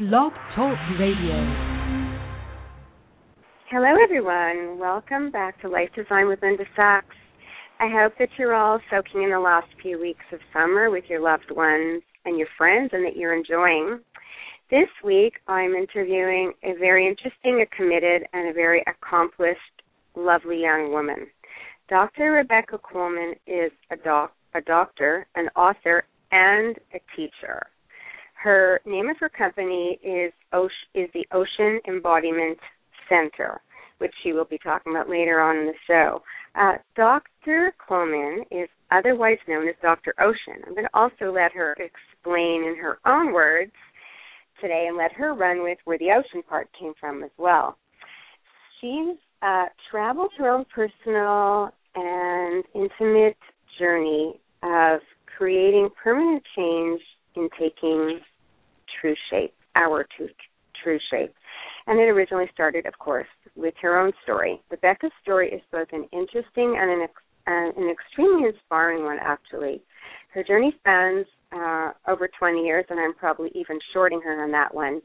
Blog Talk Radio. Hello, everyone. Welcome back to Life Design with Linda Sachs. I hope that you're all soaking in the last few weeks of summer with your loved ones and your friends and that you're enjoying. This week, I'm interviewing a very interesting, a committed, and a very accomplished, lovely young woman. Dr. Rebecca Coleman is a doctor, an author, and a teacher. Her name of her company is the Ocean Embodiment Center, which she will be talking about later on in the show. Dr. Coleman is otherwise known as Dr. Ocean. I'm going to also let her explain in her own words today and let her run with where the ocean part came from as well. She's traveled her own personal and intimate journey of creating permanent change in taking true shape, our true shape. And it originally started, of course, with her own story. Rebecca's story is both an interesting and an extremely inspiring one, actually. Her journey spans over 20 years, and I'm probably even shorting her on that one.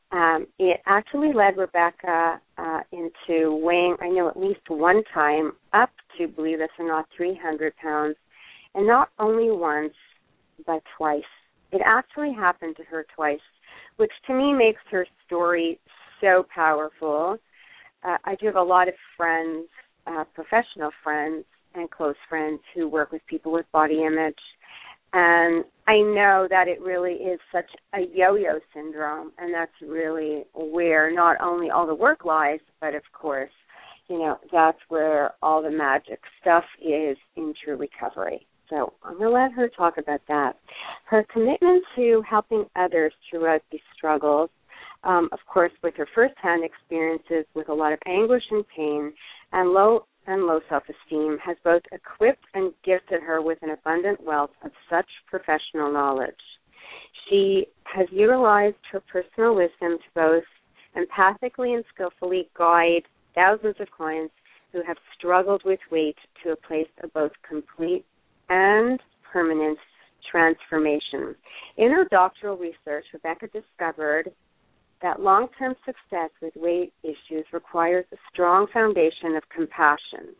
It actually led Rebecca into weighing, I know at least one time, up to, believe this or not, 300 pounds, and not only once, but twice. It actually happened to her twice, which to me makes her story so powerful. I do have a lot of friends, professional friends and close friends who work with people with body image, and I know that it really is such a yo-yo syndrome, and that's really where not only all the work lies, but of course, that's where all the magic stuff is in true recovery. So I'm going to let her talk about that. Her commitment to helping others throughout these struggles, of course, with her firsthand experiences with a lot of anguish and pain and low self-esteem, has both equipped and gifted her with an abundant wealth of such professional knowledge. She has utilized her personal wisdom to both empathically and skillfully guide thousands of clients who have struggled with weight to a place of both complete and permanent transformation. In her doctoral research, Rebecca discovered that long-term success with weight issues requires a strong foundation of compassion,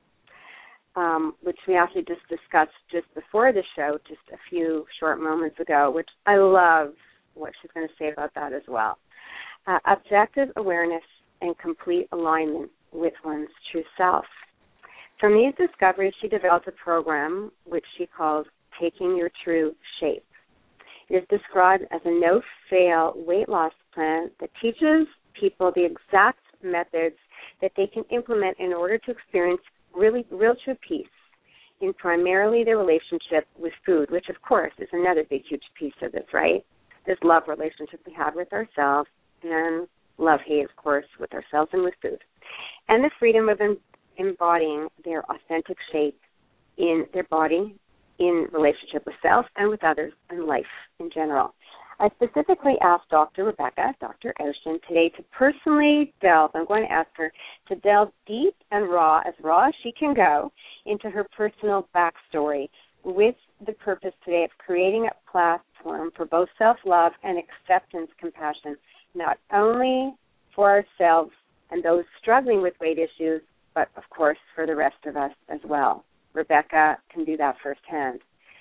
which we actually just discussed just before the show, just a few short moments ago, which I love what she's going to say about that as well. Objective awareness and complete alignment with one's true self. From these discoveries, she developed a program which she calls Taking Your True Shape. It is described as a no-fail weight loss plan that teaches people the exact methods that they can implement in order to experience real true peace in primarily their relationship with food, which, of course, is another big, huge piece of this, right? This love relationship we have with ourselves and love-hate, of course, with ourselves and with food. And the freedom of embodying their authentic shape in their body, in relationship with self and with others and life in general. I specifically asked Dr. Rebecca, Dr. Ocean, today to personally delve, I'm going to ask her to delve deep and raw as she can go, into her personal backstory with the purpose today of creating a platform for both self-love and acceptance compassion, not only for ourselves and those struggling with weight issues, but, of course, for the rest of us as well. Rebecca can do that firsthand.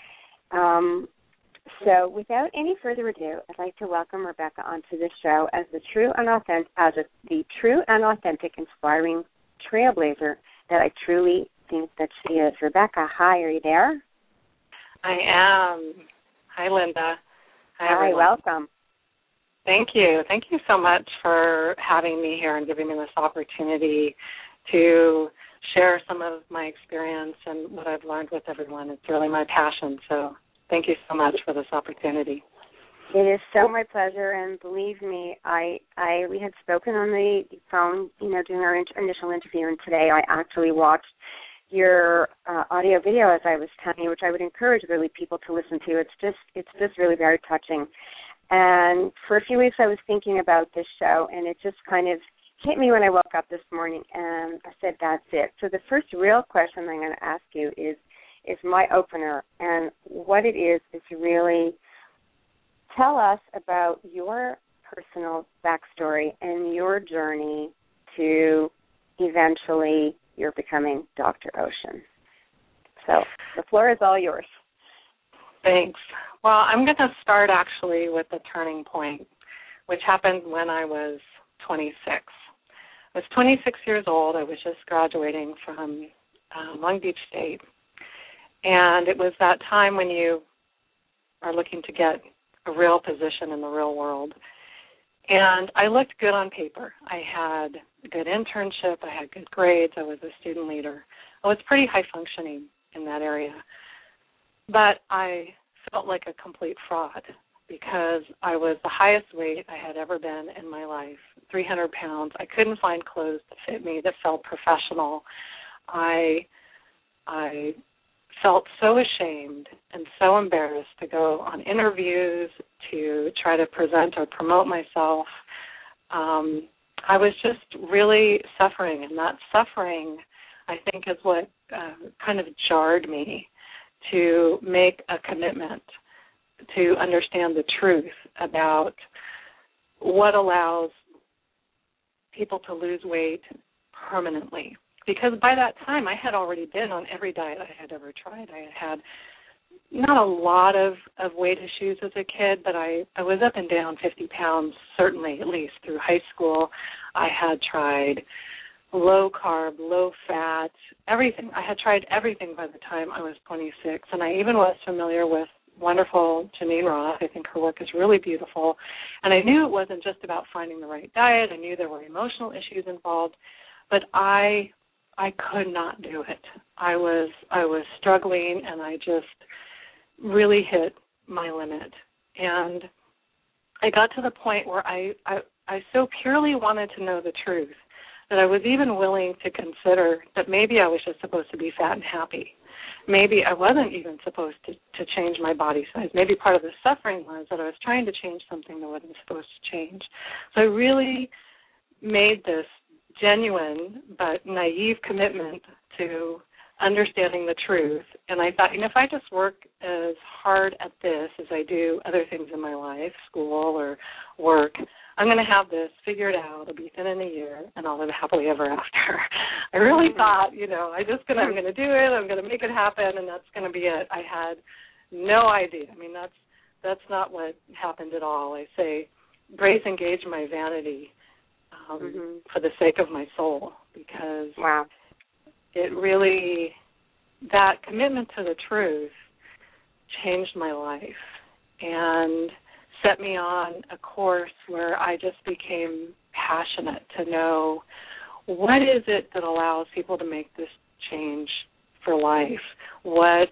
So without any further ado, I'd like to welcome Rebecca onto the show as the true and authentic, inspiring trailblazer that I truly think that she is. Rebecca, hi, are you there? I am. Hi, Linda. Hi, welcome. Thank you. Thank you so much for having me here and giving me this opportunity to share some of my experience and what I've learned with everyone. It's really my passion, so thank you so much for this opportunity. It is so my pleasure, and believe me, we had spoken on the phone, during our initial interview, and today I actually watched your audio video, as I was telling you, which I would encourage really people to listen to. It's just really very touching. And for a few weeks I was thinking about this show, and it just kind of hit me when I woke up this morning, and I said, that's it. So the first real question I'm going to ask you is my opener, and what it is really tell us about your personal backstory and your journey to eventually you're becoming Dr. Ocean. So the floor is all yours. Thanks. Well, I'm going to start actually with the turning point, which happened when I was 26. I was 26 years old. I was just graduating from Long Beach State. And it was that time when you are looking to get a real position in the real world. And I looked good on paper. I had a good internship. I had good grades. I was a student leader. I was pretty high functioning in that area. But I felt like a complete fraud because I was the highest weight I had ever been in my life, 300 pounds. I couldn't find clothes that fit me that felt professional. I felt so ashamed and so embarrassed to go on interviews, to try to present or promote myself. I was just really suffering, and that suffering, I think, is what kind of jarred me to make a commitment to understand the truth about what allows people to lose weight permanently. Because by that time, I had already been on every diet I had ever tried. I had not a lot of weight issues as a kid, but I was up and down 50 pounds, certainly at least through high school. I had tried low carb, low fat, everything. I had tried everything by the time I was 26, and I even was familiar with wonderful Janine Roth. I think her work is really beautiful. And I knew it wasn't just about finding the right diet. I knew there were emotional issues involved, but I could not do it. I was struggling, and I just really hit my limit. And I got to the point where I so purely wanted to know the truth that I was even willing to consider that maybe I was just supposed to be fat and happy. Maybe I wasn't even supposed to change my body size. Maybe part of the suffering was that I was trying to change something that wasn't supposed to change. So I really made this genuine but naive commitment to understanding the truth. And I thought, if I just work as hard at this as I do other things in my life, school or work, I'm going to have this figured out. It'll be thin in a year, and I'll live happily ever after. I really thought, I'm going to do it. I'm going to make it happen, and that's going to be it. I had no idea. I mean, that's not what happened at all. I say, grace engaged my vanity for the sake of my soul, because it really, that commitment to the truth changed my life and set me on a course where I just became passionate to know what is it that allows people to make this change for life. What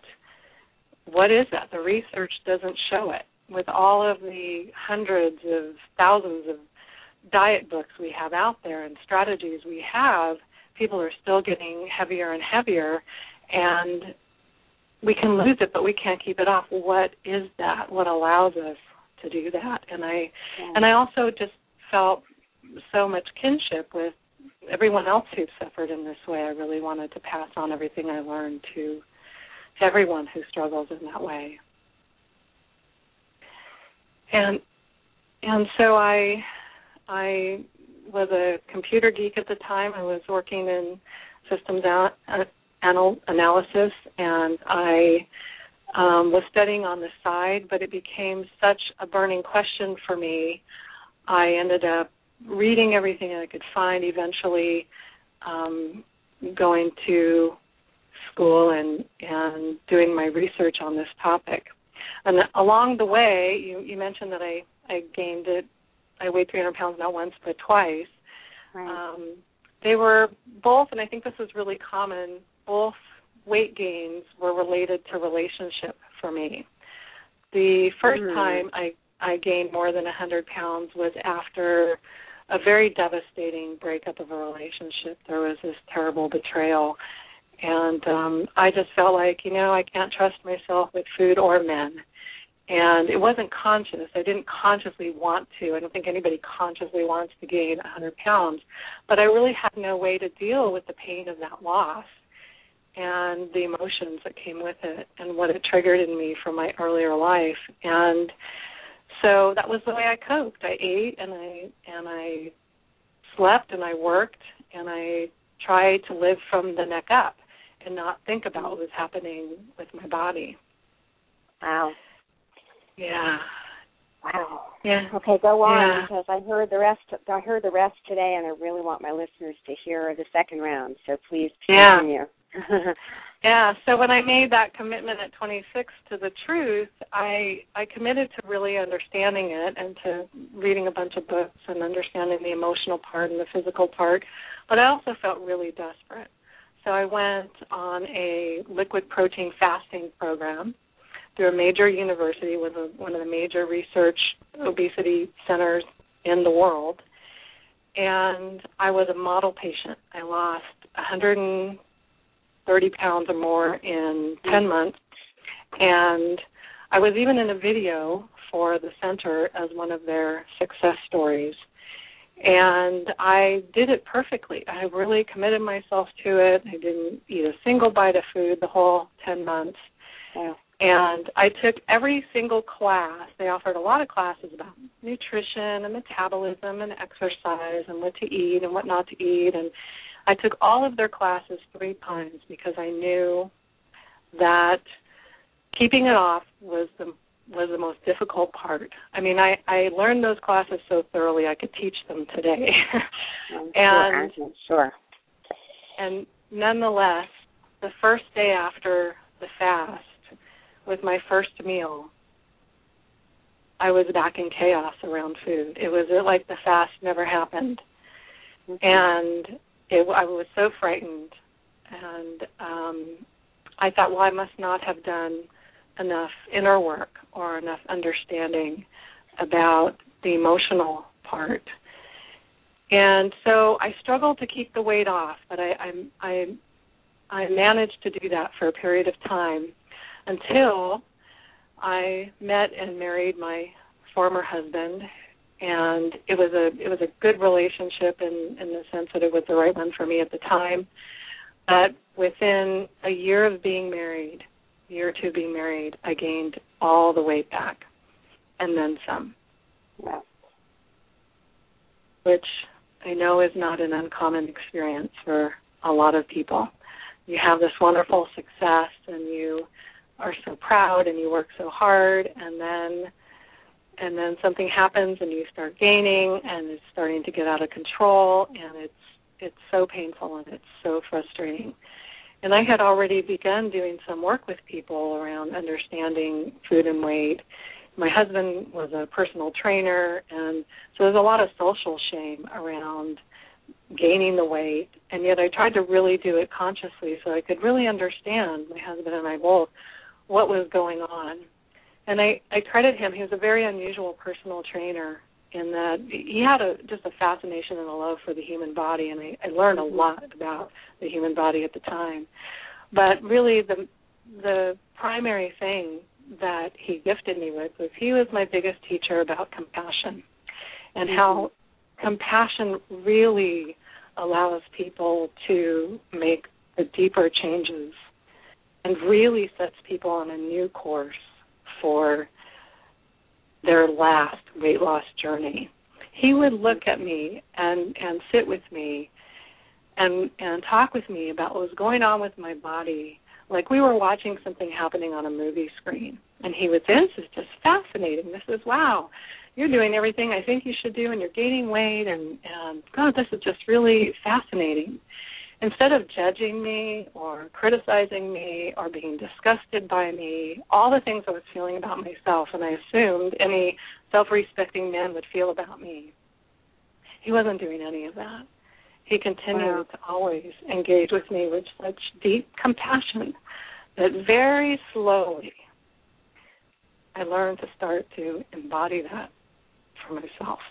is that? The research doesn't show it. With all of the hundreds of thousands of diet books we have out there and strategies we have, people are still getting heavier and heavier, and we can lose it, but we can't keep it off. What is that? What allows us to do that? And I also just felt so much kinship with everyone else who suffered in this way. I really wanted to pass on everything I learned to everyone who struggles in that way. And so I was a computer geek at the time. I was working in systems analysis, and I was studying on the side, but it became such a burning question for me. I ended up reading everything I could find, eventually going to school and doing my research on this topic. And along the way, you mentioned that I gained it. I weighed 300 pounds not once but twice. Right. They were both, and I think this is really common, both weight gains were related to relationship for me. The first time I gained more than 100 pounds was after a very devastating breakup of a relationship. There was this terrible betrayal, and I just felt like, I can't trust myself with food or men. And it wasn't conscious. I didn't consciously want to. I don't think anybody consciously wants to gain 100 pounds. But I really had no way to deal with the pain of that loss and the emotions that came with it and what it triggered in me from my earlier life. And so that was the way I coped. I ate and I slept and I worked and I tried to live from the neck up and not think about what was happening with my body. Wow. Yeah. Wow. Yeah. Okay, go on, yeah. because I heard the rest today, and I really want my listeners to hear the second round. So please continue. Yeah. So when I made that commitment at 26 to the truth, I committed to really understanding it and to reading a bunch of books and understanding the emotional part and the physical part. But I also felt really desperate. So I went on a liquid protein fasting program through a major university with one of the major research obesity centers in the world. And I was a model patient. I lost 130 pounds or more in 10 months. And I was even in a video for the center as one of their success stories. And I did it perfectly. I really committed myself to it. I didn't eat a single bite of food the whole 10 months. Yeah. And I took every single class. They offered a lot of classes about nutrition and metabolism and exercise and what to eat and what not to eat. And I took all of their classes 3 times because I knew that keeping it off was the most difficult part. I mean, I learned those classes so thoroughly I could teach them today. Sure. And nonetheless, the first day after the fast, with my first meal, I was back in chaos around food. It was like the fast never happened. Mm-hmm. And I was so frightened. And I thought, well, I must not have done enough inner work or enough understanding about the emotional part. And so I struggled to keep the weight off, but I managed to do that for a period of time until I met and married my former husband, and it was a good relationship in the sense that it was the right one for me at the time. But within a year or two being married, I gained all the weight back, and then some. Wow. Which I know is not an uncommon experience for a lot of people. You have this wonderful success, and you are so proud, and you work so hard, and then something happens, and you start gaining, and it's starting to get out of control, and it's so painful, and it's so frustrating. And I had already begun doing some work with people around understanding food and weight. My husband was a personal trainer, and so there's a lot of social shame around gaining the weight, and yet I tried to really do it consciously so I could really understand, my husband and I both, what was going on. And I credit him. He was a very unusual personal trainer in that he had just a fascination and a love for the human body, and I learned a lot about the human body at the time. But really the primary thing that he gifted me with was he was my biggest teacher about compassion and how compassion really allows people to make the deeper changes and really sets people on a new course for their last weight loss journey. He would look at me and sit with me and talk with me about what was going on with my body, like we were watching something happening on a movie screen. And he would say, this is just fascinating. This is, wow, you're doing everything I think you should do, and you're gaining weight, and God, this is just really fascinating. Instead of judging me or criticizing me or being disgusted by me, all the things I was feeling about myself, and I assumed any self-respecting man would feel about me, he wasn't doing any of that. He continued to always engage with me with such deep compassion that very slowly I learned to start to embody that for myself.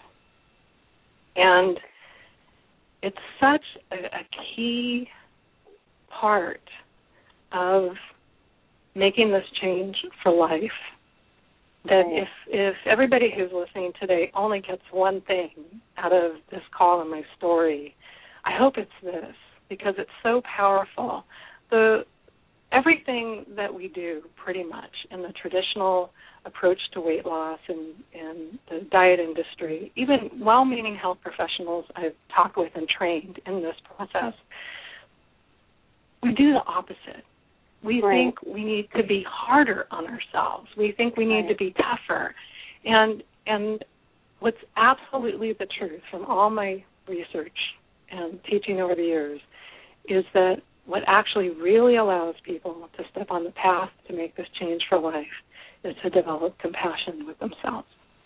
And it's such a key part of making this change for life that if everybody who's listening today only gets one thing out of this call and my story, I hope it's this, because it's so powerful. The everything that we do pretty much in the traditional approach to weight loss and the diet industry, even well-meaning health professionals I've talked with and trained in this process, we do the opposite. We think we need to be harder on ourselves. We think we need to be tougher. And what's absolutely the truth from all my research and teaching over the years is that what actually really allows people to step on the path to make this change for life is to develop compassion with themselves.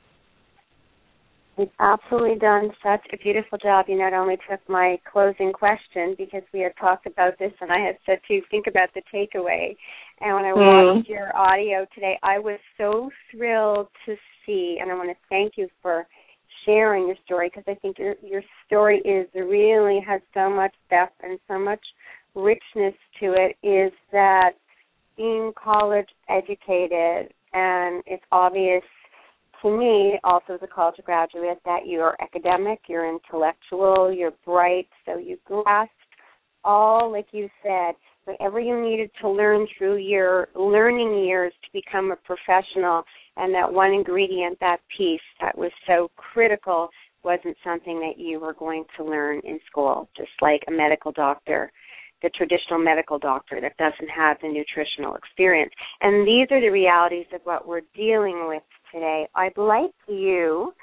You've absolutely done such a beautiful job. You not only took my closing question, because we had talked about this, and I had said to think about the takeaway. And when I watched your audio today, I was so thrilled to see, and I want to thank you for sharing your story, because I think your story really has so much depth and so much richness to it, is that being college educated, and it's obvious to me, also as a college graduate, that you're academic, you're intellectual, you're bright, so you grasped all, like you said, whatever you needed to learn through your learning years to become a professional, and that one ingredient, that piece that was so critical, wasn't something that you were going to learn in school, just like a medical doctor, the traditional medical doctor that doesn't have the nutritional experience. And these are the realities of what we're dealing with today. I'd like you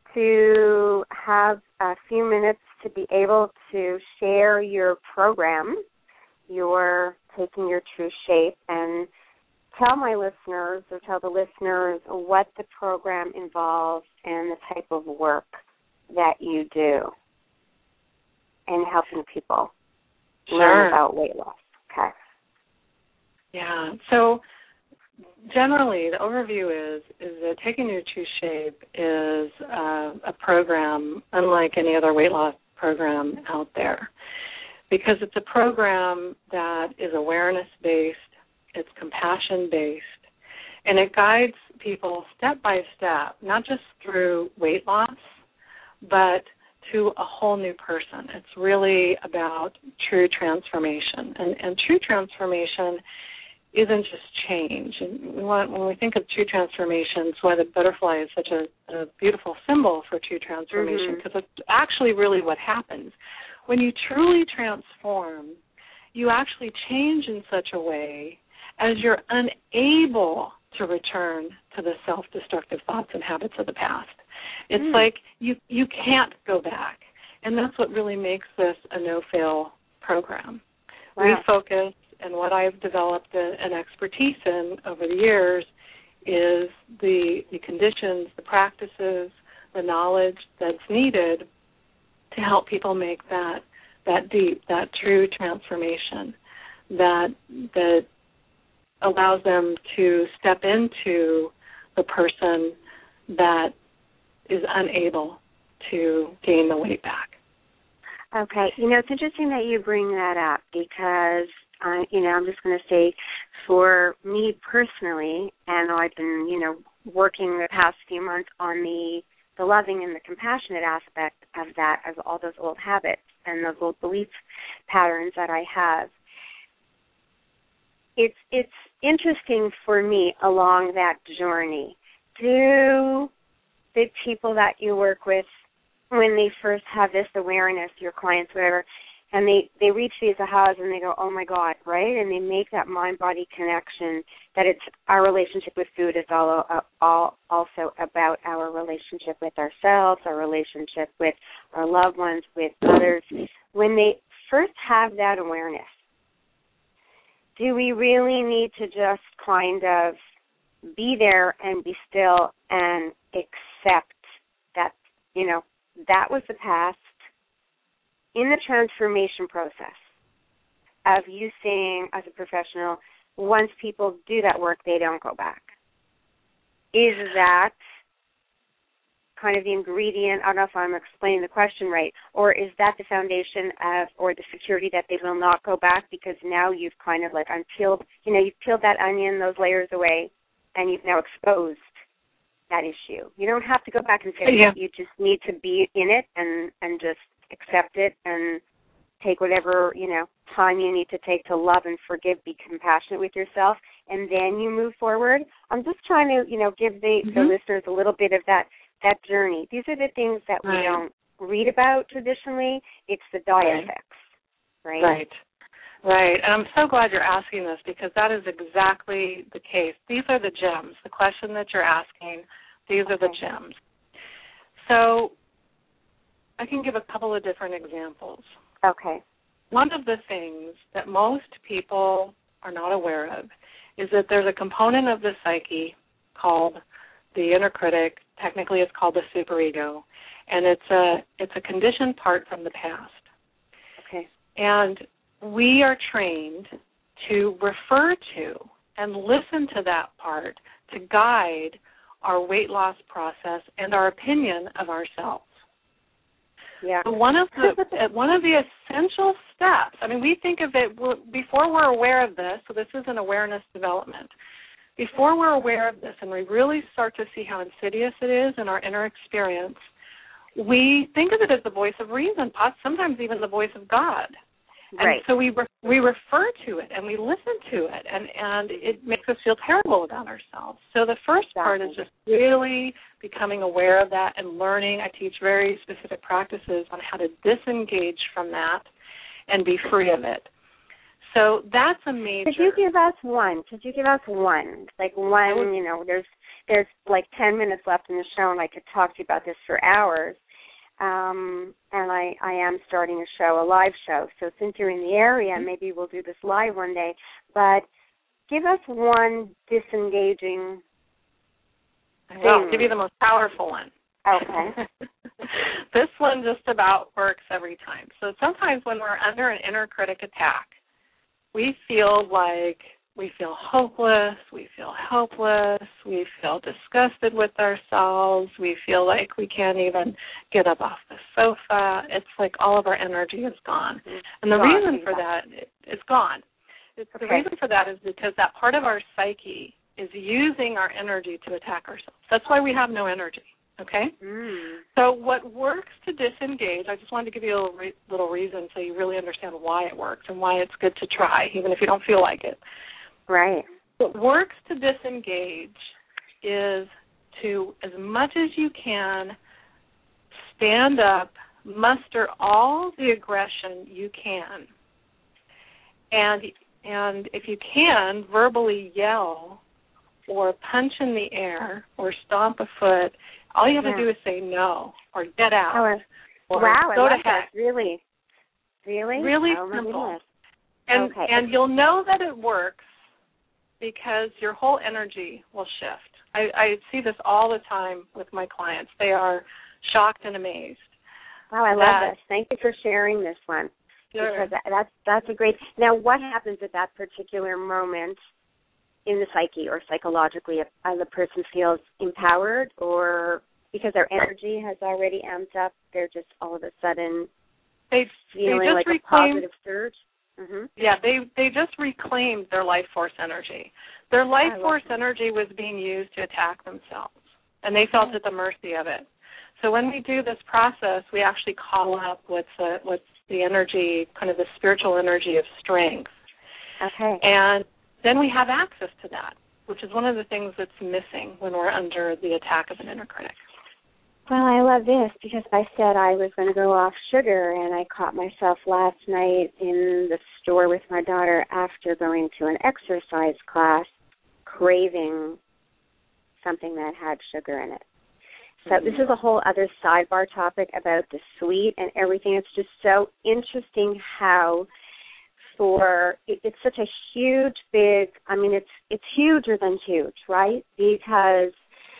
to have a few minutes to be able to share your program, your Taking Your True Shape, and tell my listeners, or tell the listeners, what the program involves and the type of work that you do in helping people learn about weight loss. Okay. Yeah. So generally, the overview is that Taking Your True Shape is a program unlike any other weight loss program out there, because it's a program that is awareness-based, it's compassion-based, and it guides people step by step, not just through weight loss, but to a whole new person. It's really about true transformation. And true transformation isn't just change. And when we think of true transformation, it's why the butterfly is such a beautiful symbol for true transformation, because it's actually really what happens. When you truly transform, you actually change in such a way as you're unable to return to the self-destructive thoughts and habits of the past. It's like you can't go back. And that's what really makes this a no-fail program. Wow. We focus, and what I've developed an expertise in over the years is the conditions, the practices, the knowledge that's needed to help people make that deep, that true transformation that allows them to step into the person that is unable to gain the weight back. Okay. It's interesting that you bring that up, because, I'm just going to say, for me personally, and I've been, working the past few months on the loving and the compassionate aspect of that, of all those old habits and those old belief patterns that I have. It's interesting for me along that journey. Do the people that you work with, when they first have this awareness, your clients, whatever, and they reach these ahas and they go, oh my God, right? And they make that mind-body connection that it's our relationship with food is all also about our relationship with ourselves, our relationship with our loved ones, with others. When they first have that awareness, do we really need to just kind of be there and be still and accept that, that was the past, in the transformation process of you saying as a professional, once people do that work, they don't go back? Is that kind of the ingredient? I don't know if I'm explaining the question right. Or is that the foundation of, or the security that they will not go back, because now you've kind of like unpeeled, you've peeled that onion, those layers away, and you've now exposed that issue. You don't have to go back and fix it. You just need to be in it and just accept it and take whatever, time you need to take to love and forgive, be compassionate with yourself, and then you move forward. I'm just trying to, give the listeners a little bit of that journey. These are the things that we don't read about traditionally. It's the dialectics, right? Right. And I'm so glad you're asking this, because that is exactly the case. These are the gems. The question that you're asking, these are the gems. So I can give a couple of different examples. Okay. One of the things that most people are not aware of is that there's a component of the psyche called the inner critic. Technically, it's called the superego, and it's a conditioned part from the past. Okay. And we are trained to refer to and listen to that part to guide our weight loss process and our opinion of ourselves. Yeah. So one of the essential steps, we think of it before we're aware of this, so this is an awareness development. Before we're aware of this and we really start to see how insidious it is in our inner experience, we think of it as the voice of reason, sometimes even the voice of God. And so we refer to it and we listen to it, and it makes us feel terrible about ourselves. So the first part is just really becoming aware of that and learning. I teach very specific practices on how to disengage from that and be free of it. So that's a major. Could you give us one? Like one, there's like 10 minutes left in the show, and I could talk to you about this for hours. And I am starting a live show. So since you're in the area, maybe we'll do this live one day. But give us one disengaging thing. I'll give you the most powerful one. Okay. This one just about works every time. So sometimes when we're under an inner critic attack, we feel hopeless, we feel helpless, we feel disgusted with ourselves, we feel like we can't even get up off the sofa. It's like all of our energy is gone. And the reason for that is gone. The reason for that is because that part of our psyche is using our energy to attack ourselves. That's why we have no energy, okay? So what works to disengage, I just wanted to give you a little reason so you really understand why it works and why it's good to try, even if you don't feel like it. Right. What works to disengage is to, as much as you can, stand up, muster all the aggression you can, and if you can, verbally yell or punch in the air or stomp a foot. All you have to do is say no or get out. Or go to heck. Really? Really simple. And you'll know that it works because your whole energy will shift. I see this all the time with my clients. They are shocked and amazed. Wow, I love this. Thank you for sharing this one. Sure. Because that's a great. Now, what happens at that particular moment in the psyche or psychologically? As a person feels empowered, or because their energy has already amped up, they're just all of a sudden feeling like a positive surge? Mm-hmm. Yeah, they just reclaimed their life force energy. Their life force energy was being used to attack themselves, and they felt at the mercy of it. So when we do this process, we actually call up what's the energy, kind of the spiritual energy of strength. Okay. And then we have access to that, which is one of the things that's missing when we're under the attack of an inner critic. Well, I love this because I said I was going to go off sugar, and I caught myself last night in the store with my daughter after going to an exercise class craving something that had sugar in it. So this is a whole other sidebar topic about the sweet and everything. It's just so interesting how it's such a huge, big, it's huger than huge, right? Because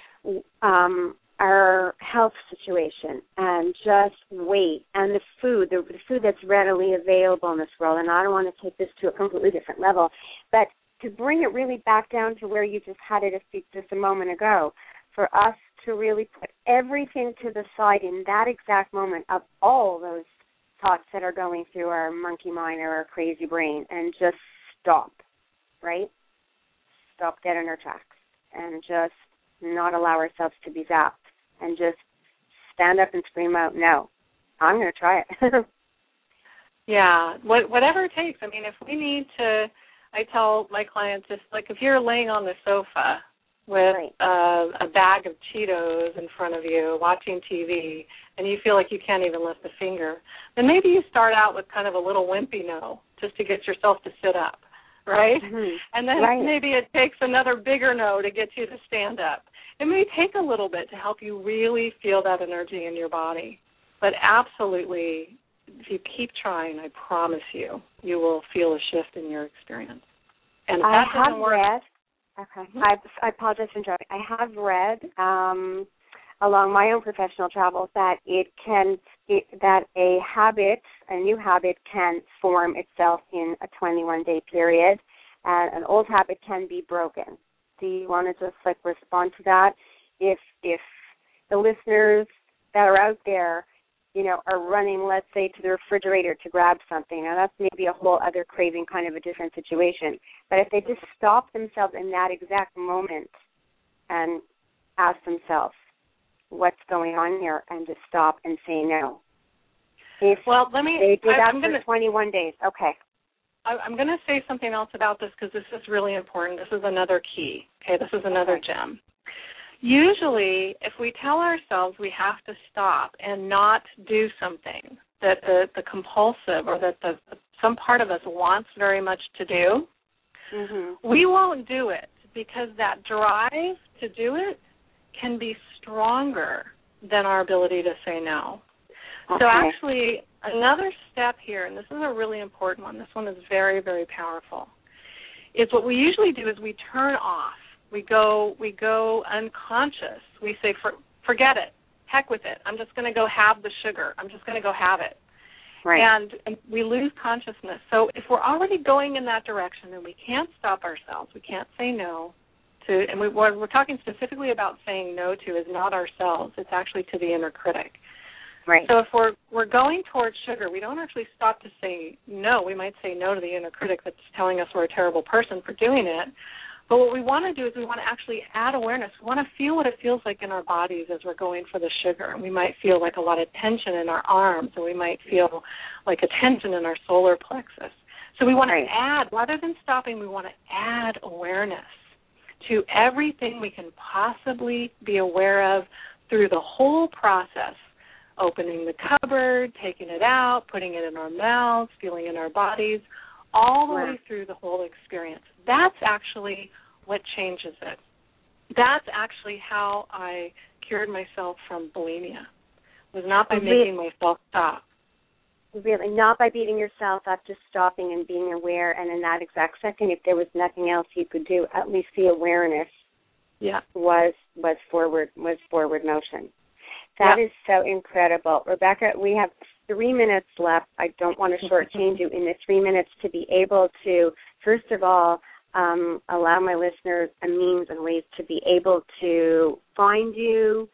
our health situation and just weight and the food that's readily available in this world, and I don't want to take this to a completely different level, but to bring it really back down to where you just had it just a moment ago, for us to really put everything to the side in that exact moment of all those thoughts that are going through our monkey mind or our crazy brain and just stop, right? Stop dead in our tracks and just not allow ourselves to be zapped and just stand up and scream out, no, I'm going to try it. Yeah, whatever it takes. I mean, if we need to, I tell my clients, just like if you're laying on the sofa with a bag of Cheetos in front of you, watching TV, and you feel like you can't even lift a finger, then maybe you start out with kind of a little wimpy no, just to get yourself to sit up, right? Mm-hmm. And then maybe it takes another bigger no to get you to stand up. It may take a little bit to help you really feel that energy in your body, but absolutely, if you keep trying, I promise you, you will feel a shift in your experience. And if that doesn't work, I apologize for interrupting. I have read along my own professional travels that that a new habit can form itself in a 21-day period, and an old habit can be broken. Do you want to just respond to that? If the listeners that are out there, are running, let's say, to the refrigerator to grab something. Now, that's maybe a whole other craving, kind of a different situation. But if they just stop themselves in that exact moment and ask themselves, what's going on here, and just stop and say no. They do that for 21 days. Okay. I'm going to say something else about this because this is really important. This is another key. Okay, this is another gem. Usually, if we tell ourselves we have to stop and not do something that the compulsive or that some part of us wants very much to do, we won't do it because that drive to do it can be stronger than our ability to say no. Okay. So actually, another step here, and this is a really important one, this one is very, very powerful, is what we usually do is we turn off. We go unconscious. We say, forget it. Heck with it. I'm just going to go have the sugar. I'm just going to go have it. Right. And we lose consciousness. So if we're already going in that direction and we can't stop ourselves, we can't say no to, and what we're talking specifically about saying no to is not ourselves. It's actually to the inner critic. Right. So if we're going towards sugar, we don't actually stop to say no. We might say no to the inner critic that's telling us we're a terrible person for doing it. But what we want to do is we want to actually add awareness. We want to feel what it feels like in our bodies as we're going for the sugar. And we might feel like a lot of tension in our arms, or we might feel like a tension in our solar plexus. So we want to add, rather than stopping, we want to add awareness to everything we can possibly be aware of through the whole process, opening the cupboard, taking it out, putting it in our mouths, feeling in our bodies, all the way through the whole experience. That's actually what changes it. That's actually how I cured myself from bulimia, was not by making myself stop. Really, not by beating yourself up, just stopping and being aware, and in that exact second, if there was nothing else you could do, at least the awareness was forward motion. That is so incredible. Rebecca, we have 3 minutes left. I don't want to shortchange you in the 3 minutes to be able to, first of all, allow my listeners a means and ways to be able to find you,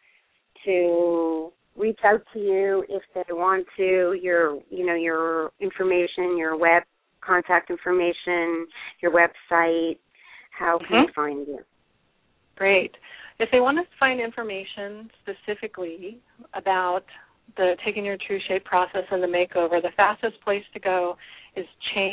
to reach out to you if they want to, your information, your web contact information, your website. How can they find you? Great. If they want to find information specifically about the Taking Your True Shape process and the makeover, the fastest place to go is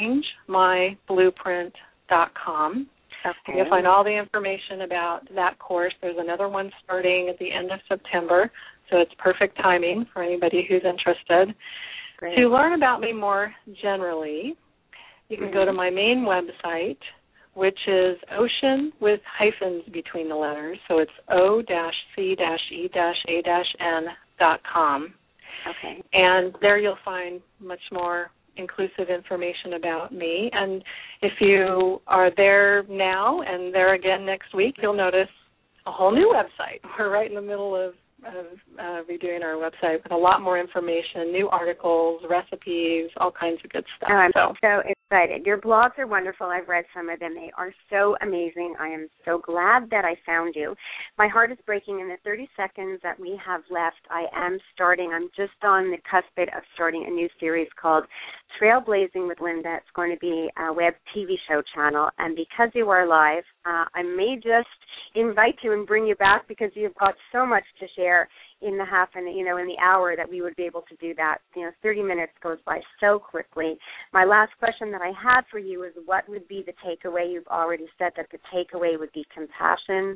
changemyblueprint.com. Okay. You'll find all the information about that course. There's another one starting at the end of September, so it's perfect timing for anybody who's interested. Great. To learn about me more generally, you can go to my main website, which is Ocean with hyphens between the letters, so it's o-c-e-a-n.com. Okay. And there you'll find much more inclusive information about me. And if you are there now and there again next week, you'll notice a whole new website. We're right in the middle of redoing our website with a lot more information, new articles, recipes, all kinds of good stuff. Oh, I'm so excited. Your blogs are wonderful. I've read some of them. They are so amazing. I am so glad that I found you. My heart is breaking. In the 30 seconds that we have left, I'm just on the cusp of starting a new series called Trailblazing with Linda. It's going to be a web TV show channel. And because you are live, I may just invite you and bring you back because you've got so much to share in the half and, in the hour that we would be able to do that. 30 minutes goes by so quickly. My last question that I had for you is, what would be the takeaway? You've already said that the takeaway would be compassion.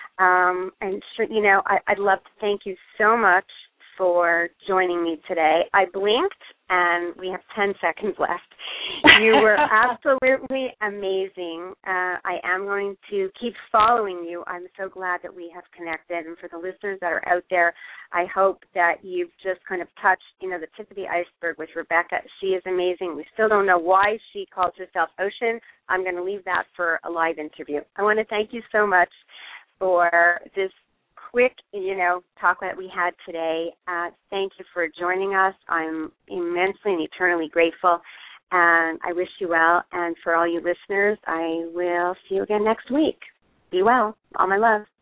I'd love to thank you so much for joining me today. I blinked, and we have 10 seconds left. You were absolutely amazing. I am going to keep following you. I'm so glad that we have connected. And for the listeners that are out there, I hope that you've just kind of touched, the tip of the iceberg with Rebecca. She is amazing. We still don't know why she calls herself Ocean. I'm going to leave that for a live interview. I want to thank you so much for this quick, talk that we had today. Thank you for joining us. I'm immensely and eternally grateful, and I wish you well. And for all you listeners, I will see you again next week. Be well. All my love.